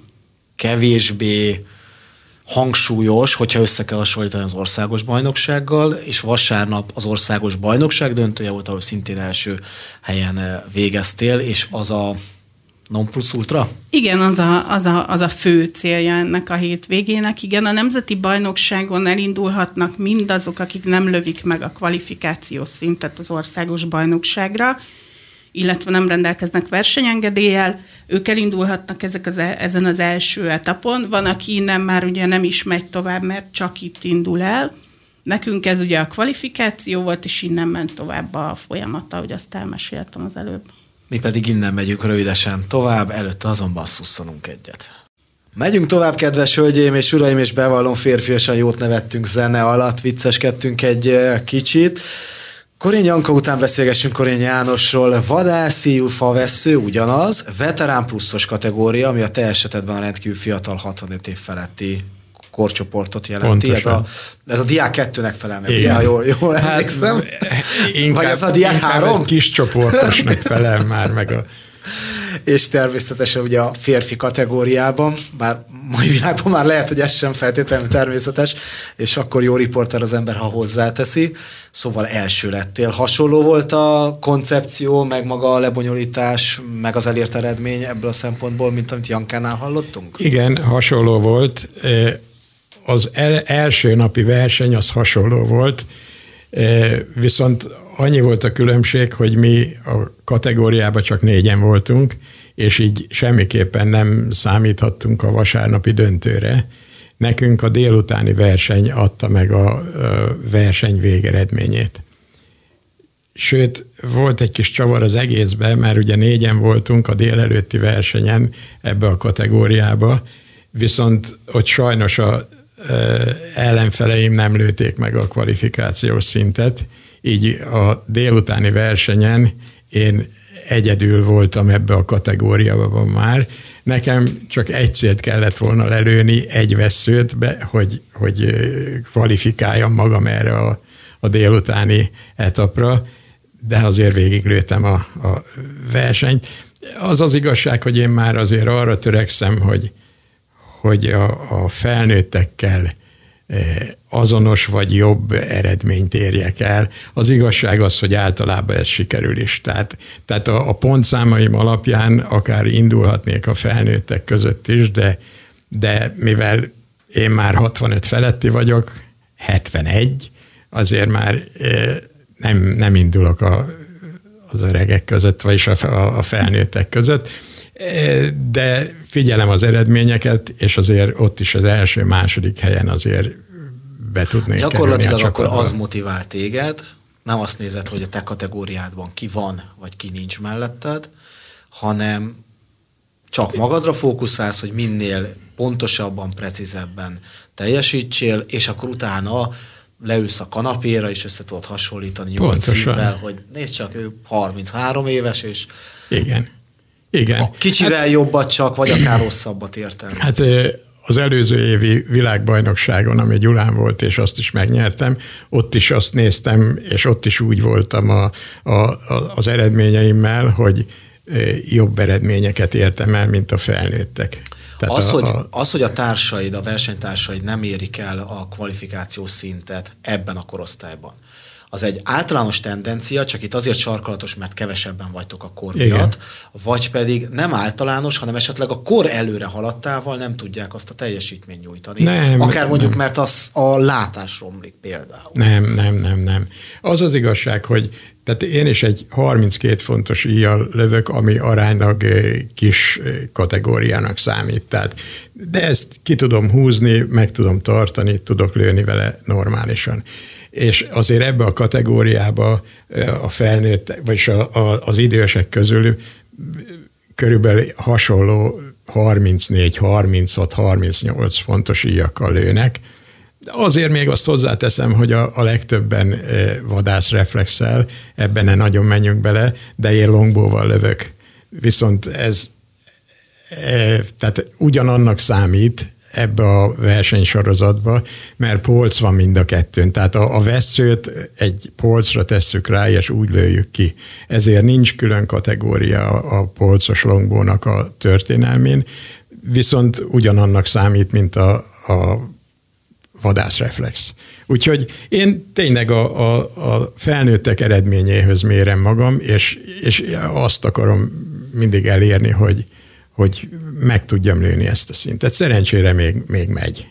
kevésbé hangsúlyos, hogyha össze kell hasonlítani az országos bajnoksággal, és vasárnap az országos bajnokság döntője volt, ahol szintén első helyen végeztél, és az a non plus ultra? Igen, az a, az, a, az a fő célja ennek a hétvégének. Igen, a nemzeti bajnokságon elindulhatnak mindazok, akik nem lövik meg a kvalifikációs szintet az országos bajnokságra, illetve nem rendelkeznek versenyengedéllyel, ők elindulhatnak ezek az, ezen az első etapon. Van, aki innen már ugye nem is megy tovább, mert csak itt indul el. Nekünk ez ugye a kvalifikáció volt, és innen ment tovább a folyamata, ahogy azt elmeséltem az előbb. Mi pedig innen megyünk rövidesen tovább, előtte azonban szusszanunk egyet. Megyünk tovább, kedves hölgyeim és uraim, és bevallom, férfiasan jót nevettünk zene alatt, vicceskedtünk egy kicsit. Korény Janka után beszélgessünk Korény Jánosról. Vadászi favessző ugyanaz, veterán pluszos kategória, ami a te esetedben a rendkívül fiatal hatvanöt év feletti korcsoportot jelenti. Ez a, ez a diák kettőnek felel meg, ugye, ha jól, jól hát, emlékszem. Inkább, vagy ez a diák három? Kis csoportosnak felel már meg a... És természetesen ugye a férfi kategóriában, bár mai világban már lehet, hogy ez sem feltétlenül természetes, és akkor jó riporter az ember, ha hozzáteszi. Szóval első lettél. Hasonló volt a koncepció, meg maga a lebonyolítás, meg az elért eredmény ebből a szempontból, mint amit Jankánál hallottunk? Igen, hasonló volt. Az el, első napi verseny az hasonló volt, viszont annyi volt a különbség, hogy mi a kategóriában csak négyen voltunk, és így semmiképpen nem számíthattunk a vasárnapi döntőre. Nekünk a délutáni verseny adta meg a verseny végeredményét. Sőt, volt egy kis csavar az egészben, mert ugye négyen voltunk a délelőtti versenyen ebbe a kategóriába, viszont ott sajnos a ellenfeleim nem lőtték meg a kvalifikációs szintet, így a délutáni versenyen én egyedül voltam ebbe a kategóriában már. Nekem csak egy célt kellett volna lelőni, egy vesszőt, be, hogy, hogy kvalifikáljam magam erre a, a délutáni etapra, de azért végiglőttem a, a versenyt. Az az igazság, hogy én már azért arra törekszem, hogy hogy a, a felnőttekkel azonos vagy jobb eredményt érjek el. Az igazság az, hogy általában ez sikerül is. Tehát, tehát a, a pontszámaim alapján akár indulhatnék a felnőttek között is, de, de mivel én már hatvanöt feletti vagyok, hetvenegy, azért már nem, nem indulok a, az öregek között, vagyis a, a felnőttek között, de figyelem az eredményeket, és azért ott is az első, második helyen azért be tudnék kerülni a Gyakorlatilag csapatba. akkor az motivál téged, nem azt nézed, hogy a te kategóriádban ki van, vagy ki nincs melletted, hanem csak magadra fókuszálsz, hogy minél pontosabban, precízebben teljesítsél, és akkor utána leülsz a kanapéra, és össze tudod hasonlítani nyolc szívvel, hogy nézd csak, ő harminchárom éves, és igen. Igen. A kicsivel hát, jobbat csak, vagy akár rosszabbat értem. Hát az előző évi világbajnokságon, ami Gyulán volt, és azt is megnyertem, ott is azt néztem, és ott is úgy voltam a, a, a, az eredményeimmel, hogy jobb eredményeket értem el, mint a felnőttek. Tehát az, a, hogy, a, az, hogy a társaid, a versenytársaid nem érik el a kvalifikációs szintet ebben a korosztályban, az egy általános tendencia, csak itt azért sarkalatos, mert kevesebben vagytok a kor miatt, vagy pedig nem általános, hanem esetleg a kor előre haladtával nem tudják azt a teljesítményt nyújtani. Nem, Akár mondjuk, nem. mert az a látás romlik például. Nem, nem, nem, nem. Az az igazság, hogy tehát én is egy harminckét fontos íjjal lövök, ami aránylag kis kategóriának számít. Tehát, de ezt ki tudom húzni, meg tudom tartani, tudok lőni vele normálisan. És azért ebbe a kategóriába a felnőtt, vagyis a, a, az idősek közül körülbelül hasonló harmincnégy, harminchat, harmincnyolc fontos íjakkal lőnek. Azért még azt hozzáteszem, hogy a, a legtöbben vadászreflexel, ebben ne nagyon menjünk bele, de én longbowval lövök. Viszont ez tehát ugyanannak számít ebbe a versenysorozatba, mert polc van mind a kettőn. Tehát a, a vesszőt egy polcra tesszük rá, és úgy lőjük ki. Ezért nincs külön kategória a polcos longbownak a történelmén, viszont ugyanannak számít, mint a, a vadászreflex. Úgyhogy én tényleg a, a, a felnőttek eredményéhez mérem magam, és, és azt akarom mindig elérni, hogy hogy meg tudjam lőni ezt a szintet. Szerencsére még, még megy.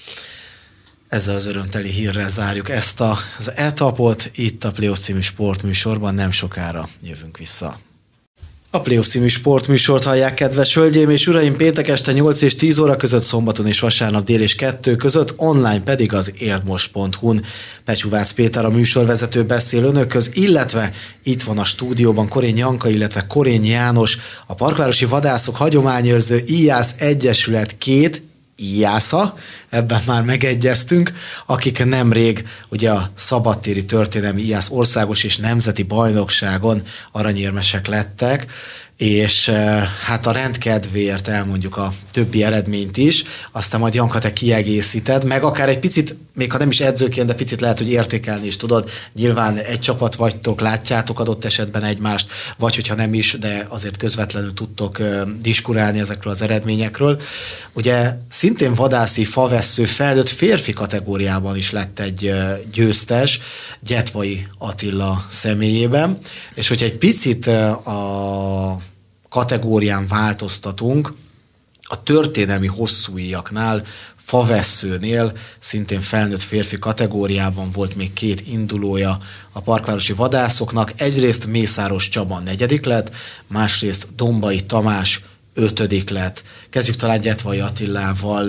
Ezzel az örömteli hírrel zárjuk ezt a, az etapot. Itt a Playoff című sportműsorban nem sokára jövünk vissza. A Playoff című sportműsort hallják, kedves hölgyeim és uraim, péntek este nyolc és tíz óra között, szombaton és vasárnap dél és kettő között, online pedig az érdmost pont hu-n. Pecsúvác Péter a műsorvezető beszél önökhöz, illetve itt van a stúdióban Korény Janka, illetve Korény János, a Parkvárosi Vadászok Hagyományőrző Íjász Egyesület két íjásza, ebben már megegyeztünk, akik nemrég ugye a szabadtéri történelmi íjász országos és nemzeti bajnokságon aranyérmesek lettek, és hát a rendkedvéért elmondjuk a többi eredményt is, aztán majd Janka, te kiegészíted, meg akár egy picit, még ha nem is edzőként, de picit lehet, hogy értékelni is tudod, nyilván egy csapat vagytok, látjátok adott esetben egymást, vagy hogyha nem is, de azért közvetlenül tudtok diskurálni ezekről az eredményekről. Ugye szintén vadászi, favessző, felnőtt férfi kategóriában is lett egy győztes, Gyetvai Attila személyében, és hogyha egy picit a kategórián változtatunk, a történelmi hosszúíjaknál, favesszőnél, szintén felnőtt férfi kategóriában volt még két indulója a parkvárosi vadászoknak. Egyrészt Mészáros Csaba negyedik lett, másrészt Dombai Tamás ötödik lett. Kezdjük talán Gyetvai Attilával.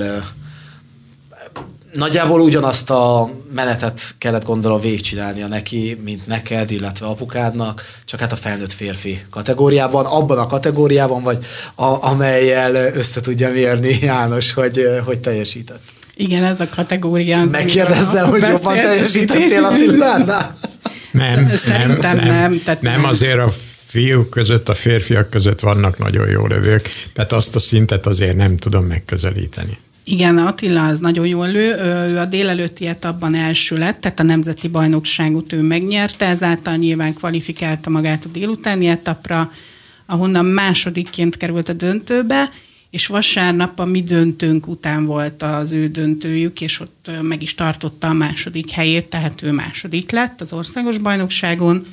Nagyjából ugyanazt a menetet kellett gondolom végigcsinálnia neki, mint neked, illetve apukádnak, csak hát a felnőtt férfi kategóriában, abban a kategóriában, vagy a, amellyel össze tudja mérni János, hogy, hogy teljesített. Igen, ez a kategória. Megkérdezzem, hogy jobban teljesítettél Attilánál? Nem, Szerintem nem. Nem, tehát nem, nem. Azért a fiúk között, a férfiak között vannak nagyon jó lövők, tehát azt a szintet azért nem tudom megközelíteni. Igen, Attila az nagyon jól lő, ő a délelőtti etapban első lett, tehát a nemzeti bajnokságot ő megnyerte, ezáltal nyilván kvalifikálta magát a délutáni etapra, ahonnan másodikként került a döntőbe, és vasárnap a mi döntőnk után volt az ő döntőjük, és ott meg is tartotta a második helyét, tehát ő második lett az országos bajnokságon.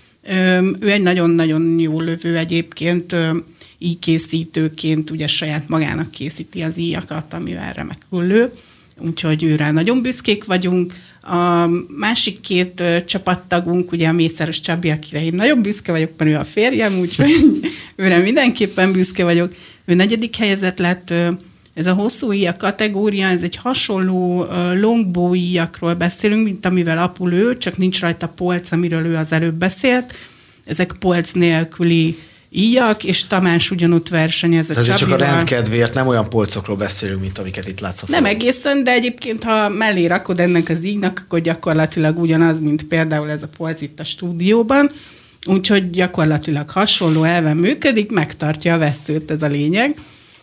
Ő egy nagyon-nagyon jó lövő egyébként, így készítőként ugye saját magának készíti az íjakat, amivel remekül lő, úgyhogy őre nagyon büszkék vagyunk. A másik két csapattagunk, ugye a Mészáros Csabi, akire én nagyon büszke vagyok, mert ő a férjem, úgyhogy őre mindenképpen büszke vagyok. Ő negyedik helyezett lett, ez a hosszú íjak kategória, ez egy hasonló longbow íjakról beszélünk, mint amivel apu lő, csak nincs rajta polc, amiről ő az előbb beszélt. Ezek polc nélküli íjak, és Tamás ugyanott versenyez a Csabival. Csak a rendkedvéért nem olyan polcokról beszélünk, mint amiket itt látsz a falon. Nem egészen, de egyébként, ha mellé rakod ennek az íjnak, akkor gyakorlatilag ugyanaz, mint például ez a polc itt a stúdióban. Úgyhogy gyakorlatilag hasonló elven működik, megtartja a vesszőt, ez a lényeg.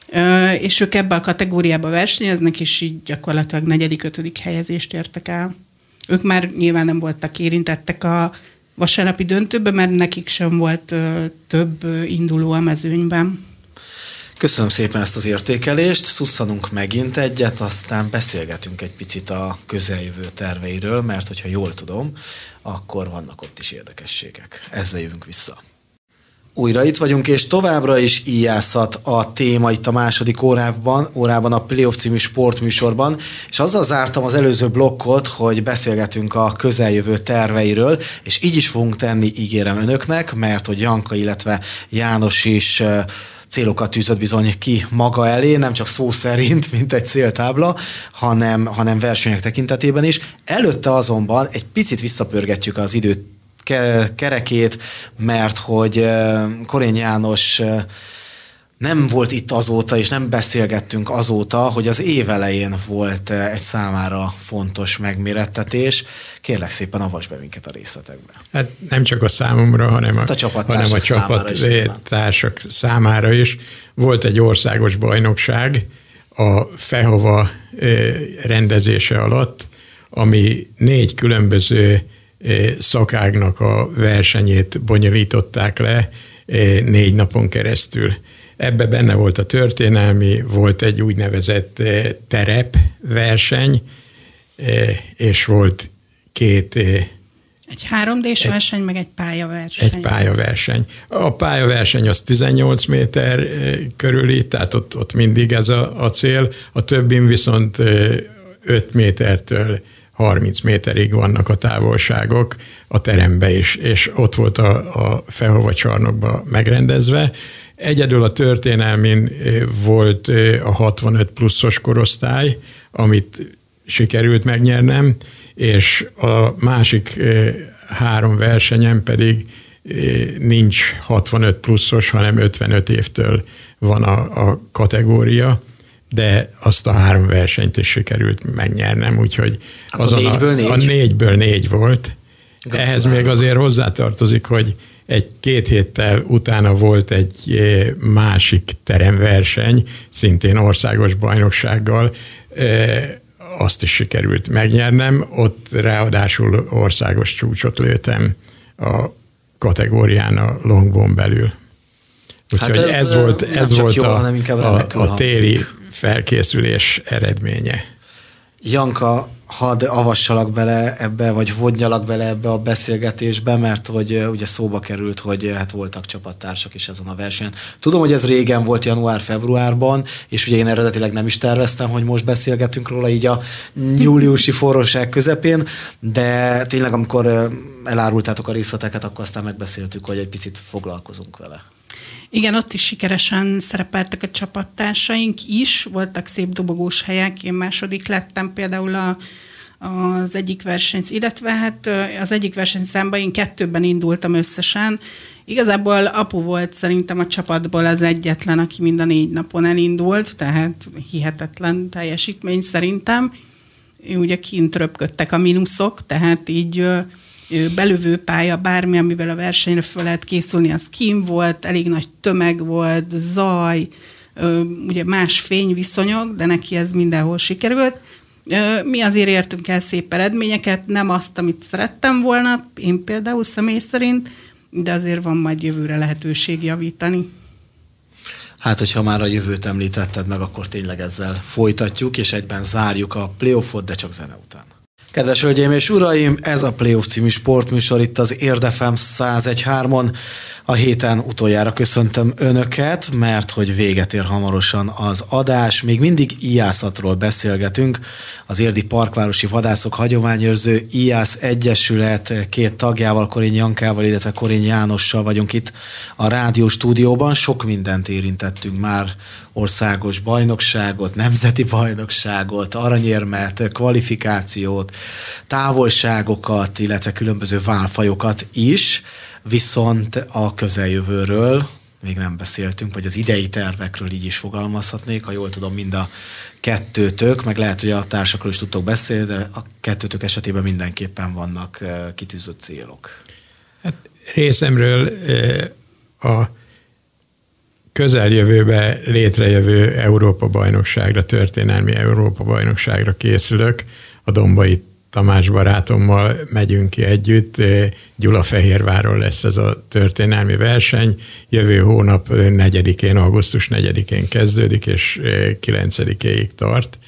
És ők ebbe a kategóriába versenyeznek, és így gyakorlatilag negyedik, ötödik helyezést értek el. Ők már nyilván nem voltak érintettek a vasárnapi döntőben, mert nekik sem volt több induló a mezőnyben. Köszönöm szépen ezt az értékelést, szusszanunk megint egyet, aztán beszélgetünk egy picit a közeljövő terveiről, mert hogyha jól tudom, akkor vannak ott is érdekességek. Ezzel jövünk vissza. Újra itt vagyunk, és továbbra is íjászat a téma itt a második órában, órában a Playoff című sportműsorban, és azzal zártam az előző blokkot, hogy beszélgetünk a közeljövő terveiről, és így is fogunk tenni, ígérem önöknek, mert hogy Janka, illetve János is célokat tűzött bizony ki maga elé, nem csak szó szerint, mint egy céltábla, hanem, hanem versenyek tekintetében is. Előtte azonban egy picit visszapörgetjük az időt kerekét, mert hogy Korény János nem volt itt azóta, és nem beszélgettünk azóta, hogy az év elején volt egy számára fontos megmérettetés. Kérlek szépen, avasd be minket a részletekbe. Hát nem csak a számomra, hanem a, hát a hanem a csapattársak számára is. Volt egy országos bajnokság a Fehova rendezése alatt, ami négy különböző szakágnak a versenyét bonyolították le négy napon keresztül. Ebbe benne volt a történelmi, volt egy úgynevezett terepverseny, és volt két... Egy három dés verseny, meg egy pályaverseny. Egy pályaverseny. A pályaverseny az tizennyolc méter körüli, tehát ott, ott mindig ez a, a cél, a többin viszont öt métertől harminc méterig vannak a távolságok a terembe is, és ott volt a, a Fehova csarnokba megrendezve. Egyedül a történelmin volt a hatvanöt pluszos korosztály, amit sikerült megnyernem, és a másik három versenyen pedig nincs hatvanöt pluszos, hanem ötvenöt évtől van a, a kategória, de azt a három versenyt is sikerült megnyernem, úgyhogy azon a, négyből, négy? a négyből négy volt. Gratulálok. Ehhez még azért hozzátartozik, hogy egy két héttel utána volt egy másik teremverseny, szintén országos bajnoksággal, azt is sikerült megnyernem, ott ráadásul országos csúcsot lőttem a kategórián a longbón belül. Úgyhogy hát ez, ez volt, ez volt jó, a, a, a téli felkészülés eredménye. Janka, hadd avassalak bele ebbe, vagy vodnyalak bele ebbe a beszélgetésbe, mert hogy ugye szóba került, hogy hát voltak csapattársak is ezen a versenyen. Tudom, hogy ez régen volt, január-februárban, és ugye én eredetileg nem is terveztem, hogy most beszélgetünk róla így a júliusi forróság közepén, de tényleg amikor elárultátok a részleteket, akkor aztán megbeszéltük, hogy egy picit foglalkozunk vele. Igen, ott is sikeresen szerepeltek a csapattársaink is, voltak szép dobogós helyek, én második lettem például a, az egyik verseny, illetve hát az egyik versenyszámban én kettőben indultam összesen. Igazából apu volt szerintem a csapatból az egyetlen, aki mind a négy napon elindult, tehát hihetetlen teljesítmény szerintem. Ugye kint röpködtek a mínuszok, tehát így belövő pálya, bármi, amivel a versenyre fel lehet készülni, az kín volt, elég nagy tömeg volt, zaj, ugye más fényviszonyok, de neki ez mindenhol sikerült. Mi azért értünk el szép eredményeket, nem azt, amit szerettem volna, én például személy szerint, de azért van majd jövőre lehetőség javítani. Hát, hogyha már a jövőt említetted meg, akkor tényleg ezzel folytatjuk, és egyben zárjuk a playoffot, de csak zene után. Kedves hölgyeim és uraim, ez a Playoff című sportműsor itt az Érd ef em száz egy pont három-on. A héten utoljára köszöntöm Önöket, mert hogy véget ér hamarosan az adás. Még mindig íjászatról beszélgetünk. Az érdi parkvárosi vadászok hagyományőrző íjász egyesület két tagjával, Koriny Jankával, illetve Koriny Jánossal vagyunk itt a rádió stúdióban. Sok mindent érintettünk már, országos bajnokságot, nemzeti bajnokságot, aranyérmet, kvalifikációt, távolságokat, illetve különböző válfajokat is, viszont a közeljövőről még nem beszéltünk, vagy az idei tervekről így is fogalmazhatnék, ha jól tudom, mind a kettőtök, meg lehet, hogy a társakról is tudtok beszélni, de a kettőtök esetében mindenképpen vannak kitűzött célok. Hát részemről a közeljövőbe létrejövő Európa-bajnokságra, történelmi Európa-bajnokságra készülök. A Dombai Tamás barátommal megyünk ki együtt. Gyulafehérváron lesz ez a történelmi verseny. Jövő hónap negyedikén, augusztus negyedikén kezdődik, és kilencedikéig tart.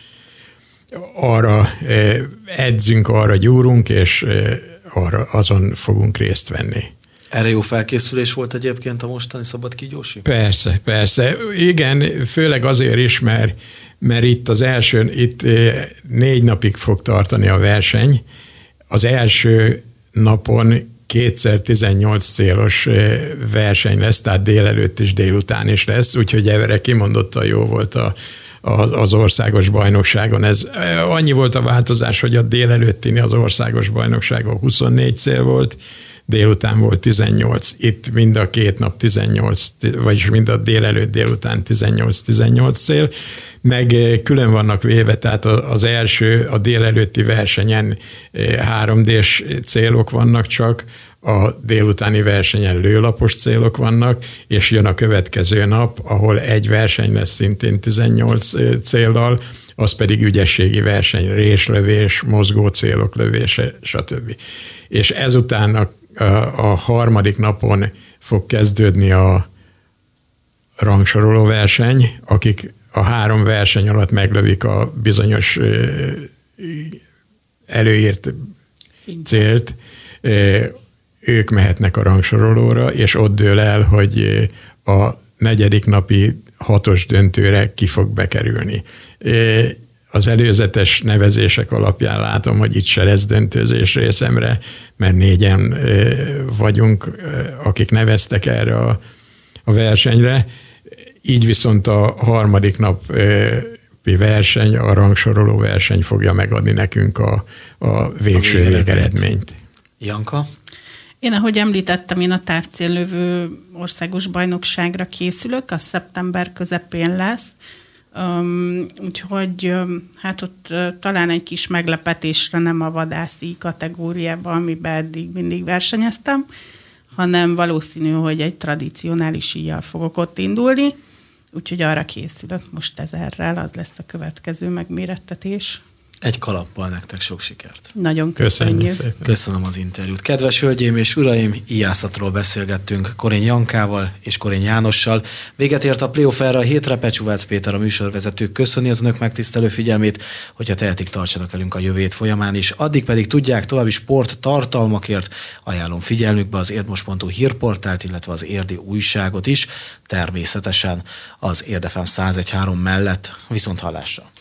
Arra edzünk, arra gyúrunk, és arra azon fogunk részt venni. Erre jó felkészülés volt egyébként a mostani szabadkígyósi? Persze, persze. Igen, főleg azért is, mert, mert itt az első, itt négy napig fog tartani a verseny. Az első napon kétszer tizennyolc célos verseny lesz, tehát délelőtt és délután is lesz, úgyhogy erre kimondottan jó volt a, a, az országos bajnokságon. Ez annyi volt a változás, hogy a délelőttini az országos bajnokságon huszonnégy cél volt, délután volt tizennyolc, itt mind a két nap tizennyolc, vagyis mind a délelőtt, délután tizennyolc tizennyolc cél, meg külön vannak véve, tehát az első, a délelőtti versenyen három dés célok vannak csak, a délutáni versenyen lőlapos célok vannak, és jön a következő nap, ahol egy verseny lesz szintén tizennyolc céllal, az pedig ügyességi verseny, réslövés, mozgó célok lövése, stb. És ezután a a harmadik napon fog kezdődni a rangsoroló verseny, akik a három verseny alatt meglövik a bizonyos előírt célt, ők mehetnek a rangsorolóra, és ott dől el, hogy a negyedik napi hatos döntőre ki fog bekerülni. Az előzetes nevezések alapján látom, hogy itt se lesz döntőzés részemre, mert négyen vagyunk, akik neveztek erre a, a versenyre. Így viszont a harmadik napi verseny, a rangsoroló verseny fogja megadni nekünk a, a végső végeredményt. Janka? Én, ahogy említettem, én a távcéllövő országos bajnokságra készülök, az szeptember közepén lesz. Um, úgyhogy um, hát ott uh, talán egy kis meglepetésre nem a vadászi kategóriában, amiben eddig mindig versenyeztem, hanem valószínű, hogy egy tradicionális íjjal fogok ott indulni, úgyhogy arra készülök most ezerrel, az lesz a következő megmérettetés. Egy kalappal nektek sok sikert. Nagyon köszönjük. Köszönjük. Köszönöm az interjút. Kedves hölgyeim és uraim, íjászatról beszélgettünk Koriny Jankával és Koriny Jánossal. Véget ért a playoff erre a hétre. Pecsúvác Péter, a műsorvezető köszöni az önök megtisztelő figyelmét, hogyha tehetik, tartsanak velünk a jövő hét folyamán is. Addig pedig tudják, további sport tartalmakért ajánlom figyelmükbe az érdmos pont hu hírportált, illetve az érdi újságot is, természetesen az Érd ef em száz egy pont három mellett. Viszont hallásra.